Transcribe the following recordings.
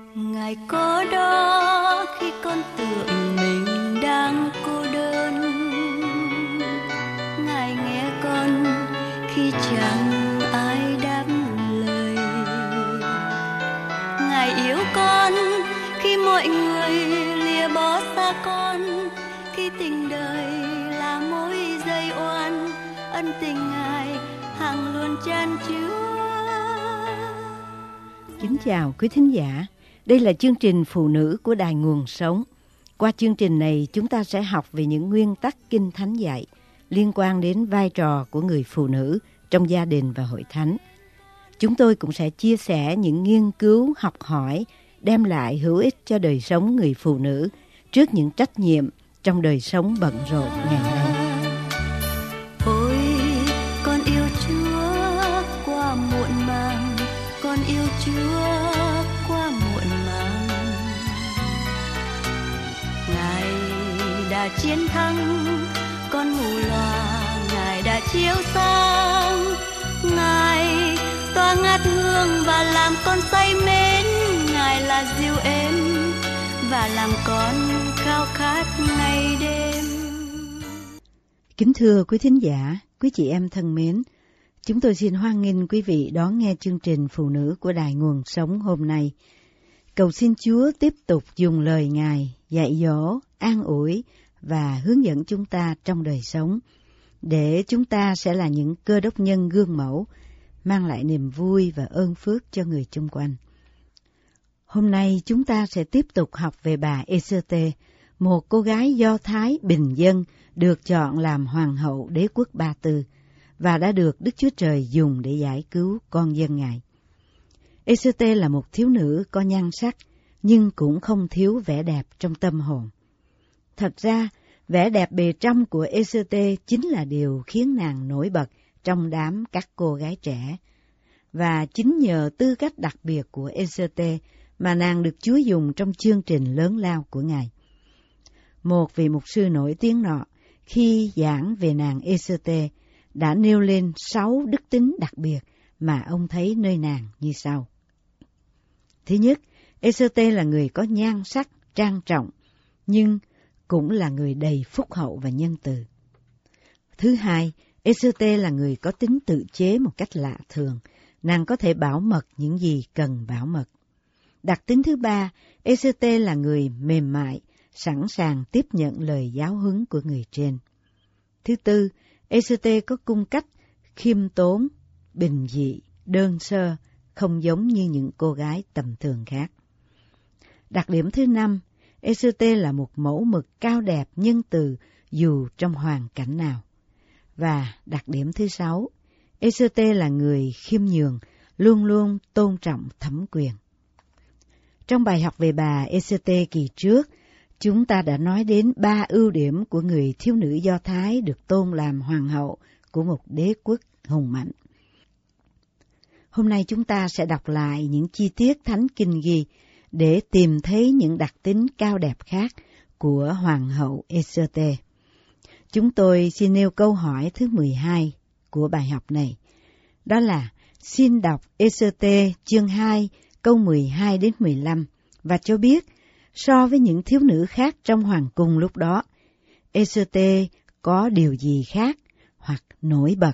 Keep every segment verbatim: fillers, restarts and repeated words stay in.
Ngài có đó khi con tưởng mình đang cô đơn, Ngài nghe con khi chẳng ai đáp lời, Ngài yêu con khi mọi người lìa bỏ xa con, khi tình đời là mối dây oan, ân tình Ngài hằng luôn chan chứa. Kính chào quý thính giả, đây là chương trình Phụ nữ của Đài Nguồn Sống. Qua chương trình này chúng ta sẽ học về những nguyên tắc Kinh Thánh dạy liên quan đến vai trò của người phụ nữ trong gia đình và hội thánh. Chúng tôi cũng sẽ chia sẻ những nghiên cứu học hỏi đem lại hữu ích cho đời sống người phụ nữ trước những trách nhiệm trong đời sống bận rộn ngày nay. Ôi, con yêu Chúa qua muộn màng, con yêu Chúa qua muộn màng. Ngài đã chiến thắng con mù loà, Ngài đã chiếu sáng, Ngài tỏa ngát hương và làm con say mến, Ngài là dịu êm và làm con khao khát ngày đêm. Kính thưa quý thính giả, quý chị em thân mến, chúng tôi xin hoan nghênh quý vị đón nghe chương trình Phụ nữ của Đài Nguồn Sống hôm nay. Cầu xin Chúa tiếp tục dùng lời Ngài dạy dỗ, an ủi và hướng dẫn chúng ta trong đời sống, để chúng ta sẽ là những cơ đốc nhân gương mẫu, mang lại niềm vui và ơn phước cho người chung quanh. Hôm nay chúng ta sẽ tiếp tục học về bà Ê-sê-tê, một cô gái Do Thái bình dân được chọn làm hoàng hậu đế quốc Ba Tư và đã được Đức Chúa Trời dùng để giải cứu con dân Ngài. Ê-sê-tê là một thiếu nữ có nhan sắc, nhưng cũng không thiếu vẻ đẹp trong tâm hồn. Thật ra, vẻ đẹp bề trong của Ê-sê-tê chính là điều khiến nàng nổi bật trong đám các cô gái trẻ. Và chính nhờ tư cách đặc biệt của Ê-sê-tê mà nàng được Chúa dùng trong chương trình lớn lao của Ngài. Một vị mục sư nổi tiếng nọ, khi giảng về nàng Ê-sê-tê, đã nêu lên sáu đức tính đặc biệt mà ông thấy nơi nàng như sau. Thứ nhất, Ê-sê-tê là người có nhan sắc, trang trọng, nhưng cũng là người đầy phúc hậu và nhân từ. Thứ hai, Ê-sê-tê là người có tính tự chế một cách lạ thường, nàng có thể bảo mật những gì cần bảo mật. Đặc tính thứ ba, Ê-sê-tê là người mềm mại, sẵn sàng tiếp nhận lời giáo huấn của người trên. Thứ tư, Ê-sê-tê có cung cách khiêm tốn, bình dị, đơn sơ, không giống như những cô gái tầm thường khác. Đặc điểm thứ năm, Ê-sê-tê là một mẫu mực cao đẹp nhân từ dù trong hoàn cảnh nào. Và đặc điểm thứ sáu, Ê-sê-tê là người khiêm nhường, luôn luôn tôn trọng thẩm quyền. Trong bài học về bà Ê-sê-tê kỳ trước, chúng ta đã nói đến ba ưu điểm của người thiếu nữ Do Thái được tôn làm hoàng hậu của một đế quốc hùng mạnh. Hôm nay chúng ta sẽ đọc lại những chi tiết Thánh Kinh ghi để tìm thấy những đặc tính cao đẹp khác của hoàng hậu Ê-sê-tê. Chúng tôi xin nêu câu hỏi thứ mười hai của bài học này. Đó là, xin đọc Ê-sê-tê chương hai câu mười hai đến mười lăm và cho biết so với những thiếu nữ khác trong hoàng cung lúc đó, Ê-sê-tê có điều gì khác hoặc nổi bật.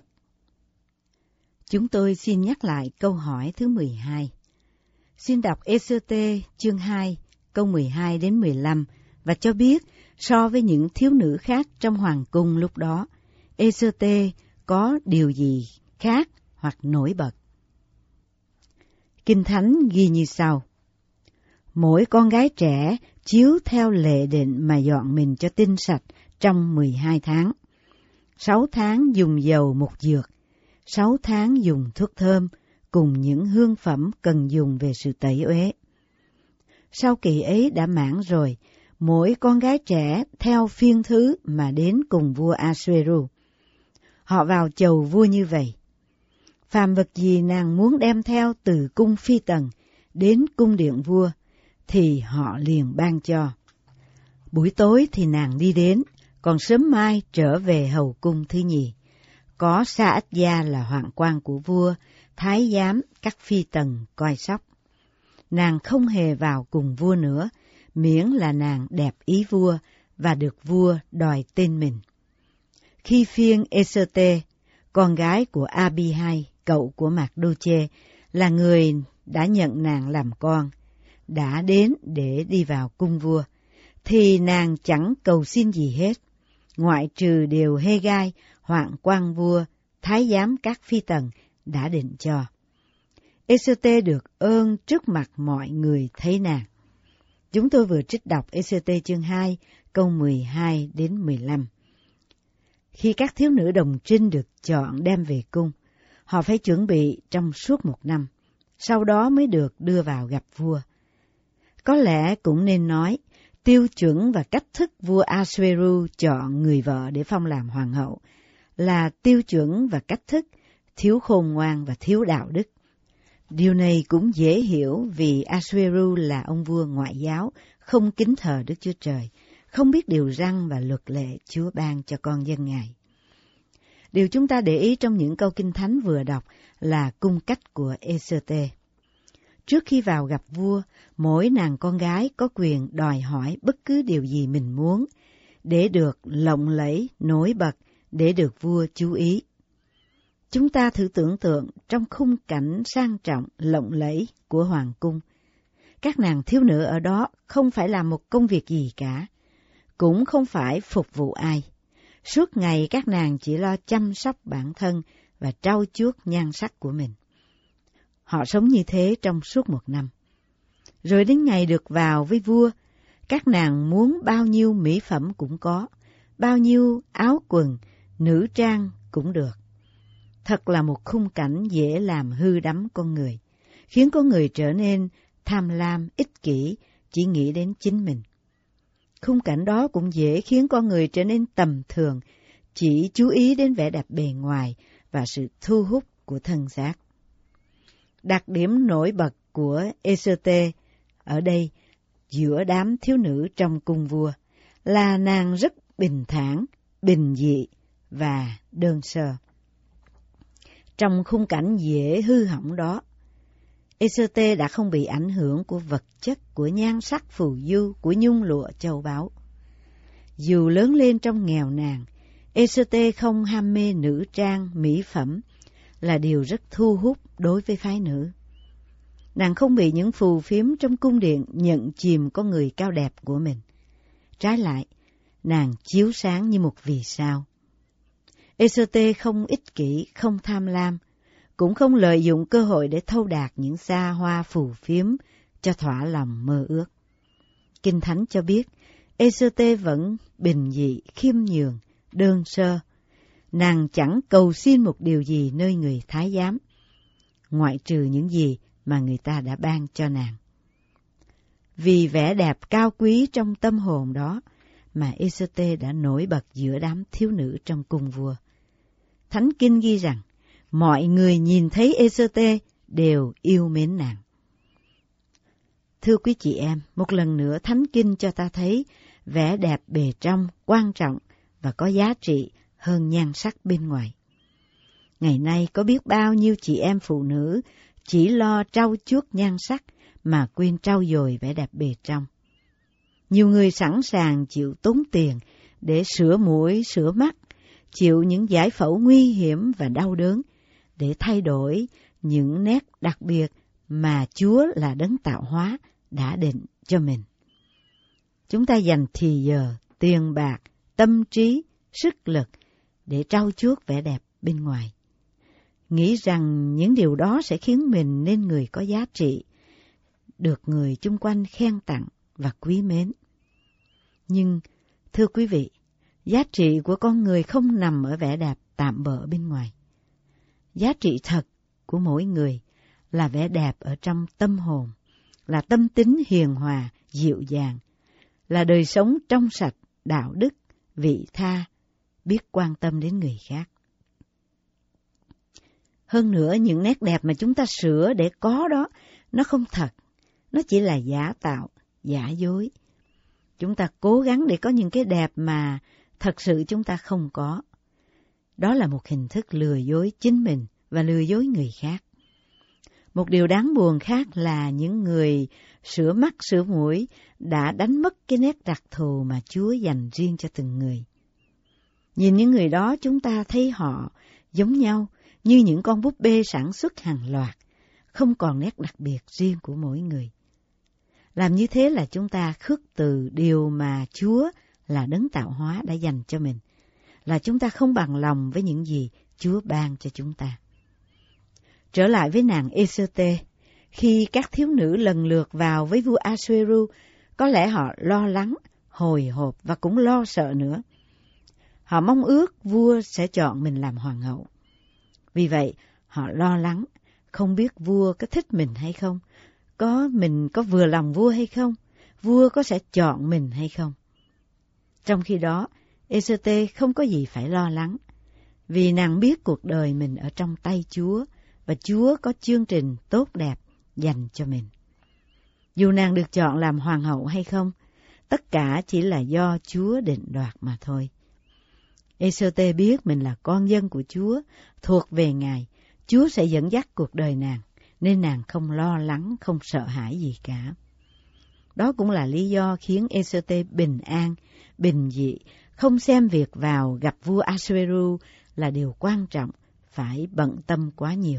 Chúng tôi xin nhắc lại câu hỏi thứ mười hai. Xin đọc Ê-sê-tê chương hai câu mười hai đến mười lăm và cho biết so với những thiếu nữ khác trong hoàng cung lúc đó, Ê-sê-tê có điều gì khác hoặc nổi bật. Kinh Thánh ghi như sau. Mỗi con gái trẻ chiếu theo lệ định mà dọn mình cho tinh sạch trong mười hai tháng. Sáu tháng dùng dầu mục dược, sáu tháng dùng thuốc thơm cùng những hương phẩm cần dùng về sự tẩy uế. Sau kỳ ấy đã mãn rồi, mỗi con gái trẻ theo phiên thứ mà đến cùng vua Asueru. Họ vào chầu vua như vậy. Phàm vật gì nàng muốn đem theo từ cung phi tần đến cung điện vua, thì họ liền ban cho. Buổi tối thì nàng đi đến, còn sớm mai trở về hầu cung thứ nhì. Có Sa-ách-gia là hoạn quan của vua, thái giám các phi tần coi sóc. nàng không hề vào cùng vua nữa, miễn là nàng đẹp ý vua và được vua đòi tên mình. Khi phiên Ê-sơ-tê, con gái của A-bi-hai, cậu của Mạc-đô-chê, là người đã nhận nàng làm con, đã đến để đi vào cung vua, thì nàng chẳng cầu xin gì hết, ngoại trừ điều Hê-gai, hoạn quan vua, thái giám các phi tần đã định cho. Ê-sơ-tê được ơn trước mặt mọi người thấy nàng. Chúng tôi vừa trích đọc Ê-sơ-tê chương hai, câu mười hai đến mười lăm. Khi các thiếu nữ đồng trinh được chọn đem về cung, họ phải chuẩn bị trong suốt một năm, sau đó mới được đưa vào gặp vua. Có lẽ cũng nên nói, tiêu chuẩn và cách thức vua Asueru chọn người vợ để phong làm hoàng hậu là tiêu chuẩn và cách thức thiếu khôn ngoan và thiếu đạo đức. Điều này cũng dễ hiểu vì Asueru là ông vua ngoại giáo, không kính thờ Đức Chúa Trời, không biết điều răn và luật lệ Chúa ban cho con dân Ngài. Điều chúng ta để ý trong những câu Kinh Thánh vừa đọc là cung cách của Ê-sơ-tê. Trước khi vào gặp vua, mỗi nàng con gái có quyền đòi hỏi bất cứ điều gì mình muốn, để được lộng lẫy, nổi bật, để được vua chú ý. Chúng ta thử tưởng tượng trong khung cảnh sang trọng, lộng lẫy của hoàng cung. Các nàng thiếu nữ ở đó không phải làm một công việc gì cả, cũng không phải phục vụ ai. Suốt ngày các nàng chỉ lo chăm sóc bản thân và trau chuốt nhan sắc của mình. Họ sống như thế trong suốt một năm. Rồi đến ngày được vào với vua, các nàng muốn bao nhiêu mỹ phẩm cũng có, bao nhiêu áo quần, nữ trang cũng được. Thật là một khung cảnh dễ làm hư đắm con người, khiến con người trở nên tham lam, ích kỷ, chỉ nghĩ đến chính mình. Khung cảnh đó cũng dễ khiến con người trở nên tầm thường, chỉ chú ý đến vẻ đẹp bề ngoài và sự thu hút của thân xác. Đặc điểm nổi bật của Ê-sơ-tê ở đây giữa đám thiếu nữ trong cung vua là nàng rất bình thản, bình dị và đơn sơ. Trong khung cảnh dễ hư hỏng đó, Ê-sơ-tê đã không bị ảnh hưởng của vật chất, của nhan sắc phù du, của nhung lụa châu báu. Dù lớn lên trong nghèo nàn, Ê-sơ-tê không ham mê nữ trang, mỹ phẩm, là điều rất thu hút đối với phái nữ. Nàng không bị những phù phiếm trong cung điện nhận chìm con người cao đẹp của mình. Trái lại, nàng chiếu sáng như một vì sao. Ê-sơ-tê không ích kỷ, không tham lam, cũng không lợi dụng cơ hội để thâu đạt những xa hoa phù phiếm cho thỏa lòng mơ ước. Kinh Thánh cho biết, Ê-sơ-tê vẫn bình dị, khiêm nhường, đơn sơ. Nàng chẳng cầu xin một điều gì nơi người thái giám, ngoại trừ những gì mà người ta đã ban cho nàng. Vì vẻ đẹp cao quý trong tâm hồn đó mà Ê-sơ-tê đã nổi bật giữa đám thiếu nữ trong cung vua. Thánh Kinh ghi rằng, mọi người nhìn thấy Ê-sơ-tê đều yêu mến nàng. Thưa quý chị em, một lần nữa Thánh Kinh cho ta thấy vẻ đẹp bề trong quan trọng và có giá trị hơn nhan sắc bên ngoài. Ngày nay có biết bao nhiêu chị em phụ nữ chỉ lo trau chuốt nhan sắc mà quên trau dồi vẻ đẹp bề trong. Nhiều người sẵn sàng chịu tốn tiền để sửa mũi, sửa mắt, chịu những giải phẫu nguy hiểm và đau đớn để thay đổi những nét đặc biệt mà Chúa là đấng tạo hóa đã định cho mình. Chúng ta dành thì giờ, tiền bạc, tâm trí, sức lực để trau chuốt vẻ đẹp bên ngoài, nghĩ rằng những điều đó sẽ khiến mình nên người có giá trị, được người chung quanh khen tặng và quý mến. Nhưng, thưa quý vị, giá trị của con người không nằm ở vẻ đẹp tạm bợ bên ngoài. Giá trị thật của mỗi người là vẻ đẹp ở trong tâm hồn, là tâm tính hiền hòa, dịu dàng, là đời sống trong sạch, đạo đức, vị tha, biết quan tâm đến người khác. Hơn nữa, những nét đẹp mà chúng ta sửa để có đó, nó không thật, nó chỉ là giả tạo, giả dối. Chúng ta cố gắng để có những cái đẹp mà thật sự chúng ta không có. Đó là một hình thức lừa dối chính mình và lừa dối người khác. Một điều đáng buồn khác là những người sửa mắt sửa mũi đã đánh mất cái nét đặc thù mà Chúa dành riêng cho từng người. Nhìn những người đó, chúng ta thấy họ giống nhau như những con búp bê sản xuất hàng loạt, không còn nét đặc biệt riêng của mỗi người. Làm như thế là chúng ta khước từ điều mà Chúa là đấng tạo hóa đã dành cho mình, là chúng ta không bằng lòng với những gì Chúa ban cho chúng ta. Trở lại với nàng Ê-sơ-tê, khi các thiếu nữ lần lượt vào với vua A-xuê-ru, có lẽ họ lo lắng, hồi hộp và cũng lo sợ nữa. Họ mong ước vua sẽ chọn mình làm hoàng hậu. Vì vậy, họ lo lắng, không biết vua có thích mình hay không, có mình có vừa lòng vua hay không, vua có sẽ chọn mình hay không. Trong khi đó, Ê-sơ-tê không có gì phải lo lắng, vì nàng biết cuộc đời mình ở trong tay Chúa, và Chúa có chương trình tốt đẹp dành cho mình. Dù nàng được chọn làm hoàng hậu hay không, tất cả chỉ là do Chúa định đoạt mà thôi. Ê-sơ-tê biết mình là con dân của Chúa, thuộc về Ngài, Chúa sẽ dẫn dắt cuộc đời nàng, nên nàng không lo lắng, không sợ hãi gì cả. Đó cũng là lý do khiến Ê-sơ-tê bình an, bình dị, không xem việc vào gặp vua A-xuê-ru là điều quan trọng, phải bận tâm quá nhiều.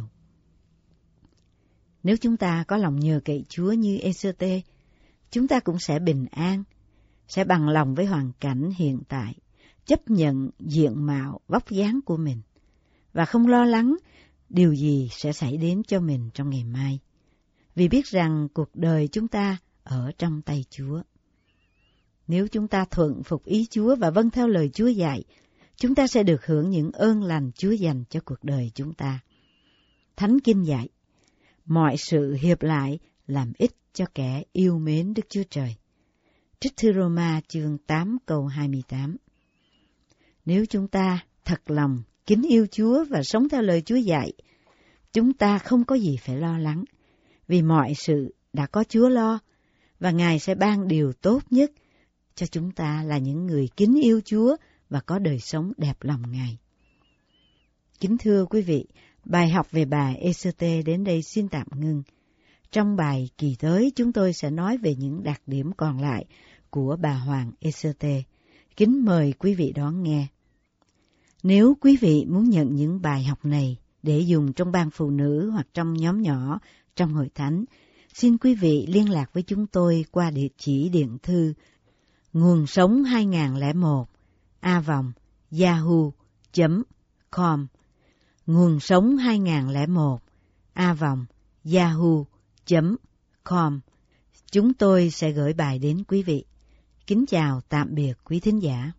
Nếu chúng ta có lòng nhờ cậy Chúa như Ê-sơ-tê, chúng ta cũng sẽ bình an, sẽ bằng lòng với hoàn cảnh hiện tại, chấp nhận diện mạo, vóc dáng của mình, và không lo lắng điều gì sẽ xảy đến cho mình trong ngày mai, vì biết rằng cuộc đời chúng ta ở trong tay Chúa. Nếu chúng ta thuận phục ý Chúa và vâng theo lời Chúa dạy, chúng ta sẽ được hưởng những ơn lành Chúa dành cho cuộc đời chúng ta. Thánh Kinh dạy, mọi sự hiệp lại làm ích cho kẻ yêu mến Đức Chúa Trời. Trích thư Roma chương tám câu hai mươi tám. Nếu chúng ta thật lòng kính yêu Chúa và sống theo lời Chúa dạy, chúng ta không có gì phải lo lắng, vì mọi sự đã có Chúa lo, và Ngài sẽ ban điều tốt nhất cho chúng ta là những người kính yêu Chúa và có đời sống đẹp lòng Ngài. Kính thưa quý vị, bài học về bà Ê-sơ-tê đến đây xin tạm ngưng. Trong bài kỳ tới, chúng tôi sẽ nói về những đặc điểm còn lại của bà Hoàng Ê-sơ-tê. Kính mời quý vị đón nghe. Nếu quý vị muốn nhận những bài học này để dùng trong ban phụ nữ hoặc trong nhóm nhỏ trong hội thánh, xin quý vị liên lạc với chúng tôi qua địa chỉ điện thư nguồn sống hai không không một a vòng yahoo chấm com, nguồn sống hai không không một a vòng yahoo chấm com. Chúng tôi sẽ gửi bài đến quý vị. Kính chào tạm biệt quý thính giả.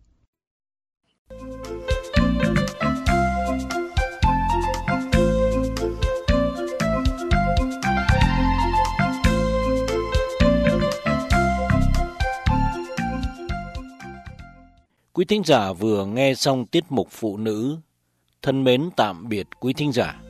Quý thính giả vừa nghe xong tiết mục phụ nữ. Thân mến tạm biệt quý thính giả.